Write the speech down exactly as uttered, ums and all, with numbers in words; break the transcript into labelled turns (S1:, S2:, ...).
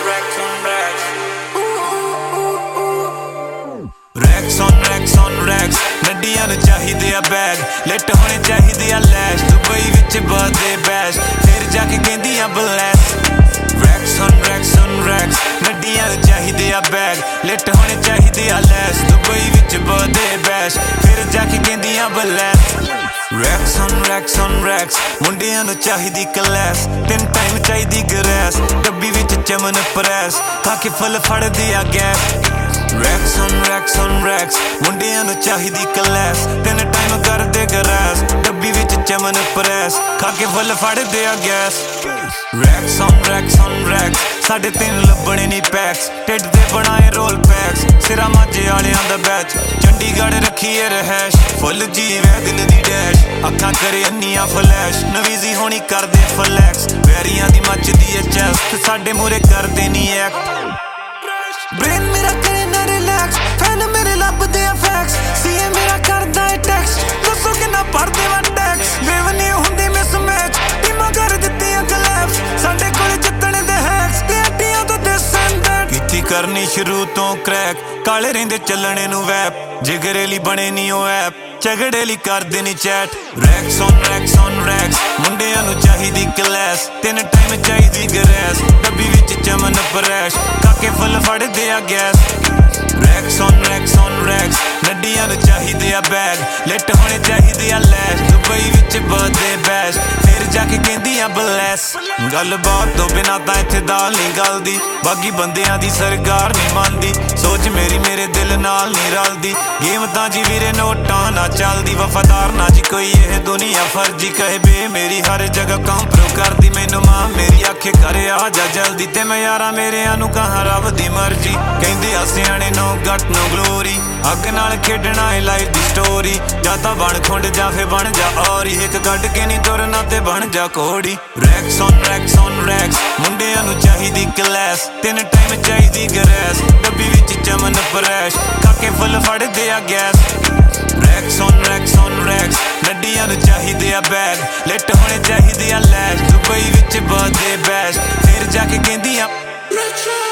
S1: racks on racks. Racks on racks on racks. नड्डियां नूं चाहीदे आ बैग, लिट होने चाहीदे आ लैश, दुबई विच बर्थडे बैश, फिर जाके कहंदी आ bless. Racks on racks on racks. नड्डियां नूं चाहीदे आ बैग, लिट होने चाहीदे आ लैश, दुबई विच बर्थडे बैश, फिर जाके कहंदी आ bless. Racks on racks on racks. मुंडियां नूं चाहीदी क्लास, तीन टाइम चाहीदी गरैस, डब्बी विच चमन प्रैस, खाके फुल फड़दी आ gas. Racks on racks on racks. मुंडियां नूं चाहीदी क्लास, तीन टाइम करदे गरैस, डब्बी विच चमन प्रैस, खाके फुल फड़दे आ gas. Racks on racks on racks. साढ़े तीन लब्बने नी पैक्स, ढिड ते बनाए रोल पैक्स, सिरा मांजे आलियां दा बैच, चंडीगढ़ रखीए रहैश, फुल जी वै दिल दी डैश, अखां करे अन्नियां फ्लैश, नवीजी होनी करदे फ्लैक्स, वैरियां दी मचदी ऐ चैस्ट, साढ़े मूरे करदे नी एक्ट. ब्रेन मेरा करे ना रिलैक्स, फैन मेरे लभदे आ फैक्स, सीए मेरा करदा है टैक्स, दसो किन्ना पढ़दे वा टैक्स, बेवनी हुंदी मिसमैच, टीमां कर दित्तियां कलैप्स, साडे कोल जित्तण दे हैक्स, ते अड्डियां तो दिस एंड दैट. कीती करनी शुरू तो क्रैक, काले रहिंदे चलणे नूं वैप, जिगरे ली बणे नी ओ ऐप, झगड़े ली करदे नी chat. Racks on racks on racks. मुंडियां नूं चाहीदी क्लास, तीन टाइम चाहीदी गरैस, डब्बी विच चमन प्रैश, खाके फुल फड़दे आ gas. Racks on racks on racks. नड्डियां नूं चाहीदे आ बैग, लिट होने चाहीदे आ लैश, दुबई विच बर्थडे बैश, फिर जाके कहंदी आ ब्लैस. गल बात तो बिना तां इत्थे दाल नहीं गलदी, बाकी बंदियां दी सरकार नहीं मनदी, सोच मेरी मेरे दिल नाल नहीं रलदी, गेम तां जी वीरे नोटां ना चलदी, वफादार ना जी कोई ये दुनिया फर्जी कहे बे मेरी हर जगह कंप्रो करदी, मैनू मां मेरी आखे करे आ जा जल्दी, ते मैं यारा मेरेआं नूं कहां रब दी मर्जी, कहंदे आ सियाणे नो गट नो ग्लोरी, अग नाल खेडना है लाइफ दी स्टोरी, जा तां बण खुंड जा फिर बण जा और हिक कढ के नहीं तुरना ते बण जा कोड़ी. Racks on racks on racks. मुंडियां नूं चाहीदी क्लास, तीन टाइम चाहीदी गरैस, डब्बी विच चमन प्रैश, खाके फुल फड़दे आ gas. Racks on racks on racks. नड्डियां नूं चाहीदे आ बैग, लिट होने चाहीदे आ लैश, दुबई विच बर्थडे बैश, फिर जाके कहंदी आ